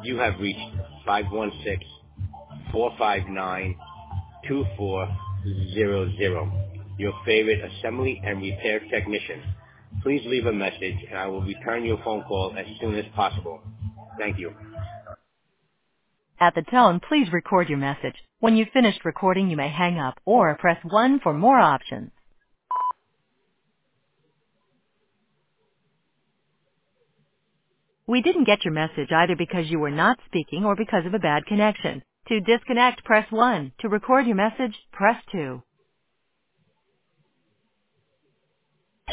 You have reached 516-459-2400. Your favorite assembly and repair technician. Please leave a message and I will return your phone call as soon as possible. Thank you. At the tone, please record your message. When you've finished recording, you may hang up or press 1 for more options. We didn't get your message either because you were not speaking or because of a bad connection. To disconnect, press 1. To record your message, press 2.